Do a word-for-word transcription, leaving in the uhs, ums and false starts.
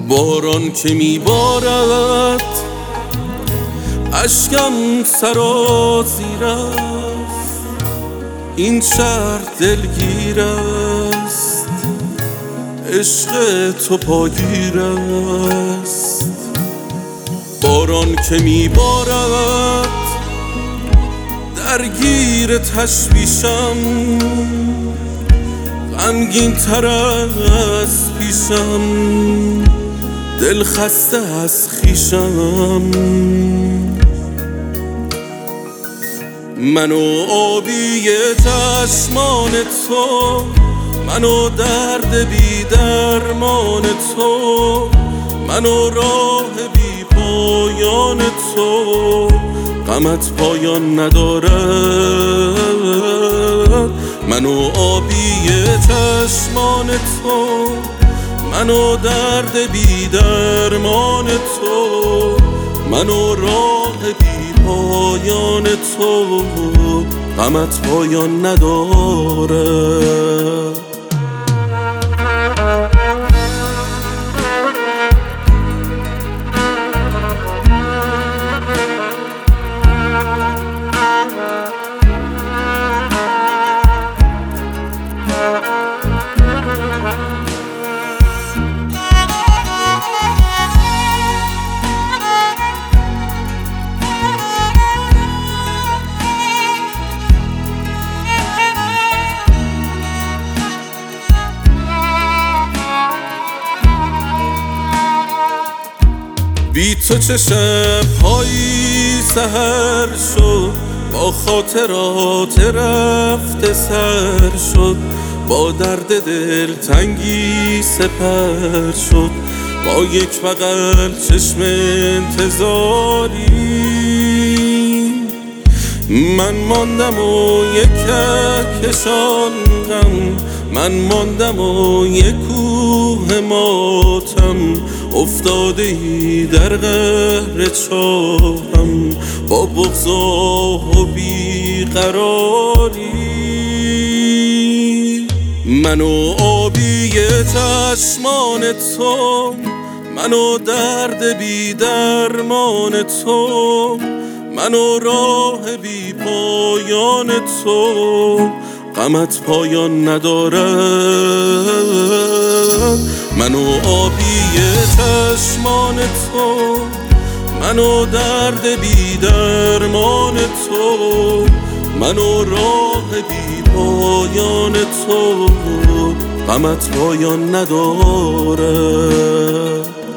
باران که میبارد اشکم سرازیر است، این شهر دلگیر است، عشق تو پاگیر است. باران که میبارد درگیر تشویشم، غمگین تر از پیشم، دل خسته از خویشم. منو آبی چشمان تو، منو درد بی درمان تو، منو راه بی پایان تو، غمت پایان ندارد. منو آبی چشمان تو، منو درد بی درمان تو، منو راه بی پایان تو، غمت پایان ندارد. بی تو چه شب‌هایی سحر شد، با خاطرات رفته سر شد، با درد دل تنگی سپر شد، با یک بغل چشم انتظاری. من ماندم و یک کهکشان غم، من ماندم و یک کوه ماتم، افتاده ای در قهر چاهم، با بغض و بیقراری. منو آبی چشمان تو، منو درد بی درمان تو، منو راه بی پایان تو، غمت پایان ندارد. منو آبی چشمان تو، منو درد بی درمان تو، منو راه بی پایان تو، غمت پایان ندارد.